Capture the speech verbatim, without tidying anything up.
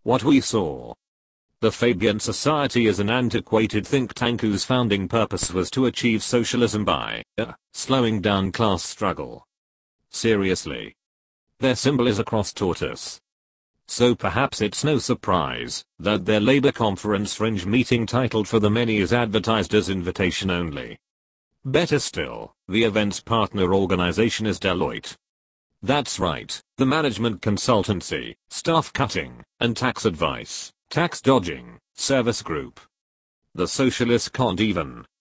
what we saw. The Fabian Society is an antiquated think tank whose founding purpose was to achieve socialism by uh, slowing down class struggle. Seriously. Their symbol is a cross tortoise. So perhaps it's no surprise that their Labour Conference Fringe meeting titled For the Many is advertised as invitation only. Better still, the event's partner organization is Deloitte. That's right, the management consultancy, staff cutting, and tax advice, tax dodging, service group. The socialists can't even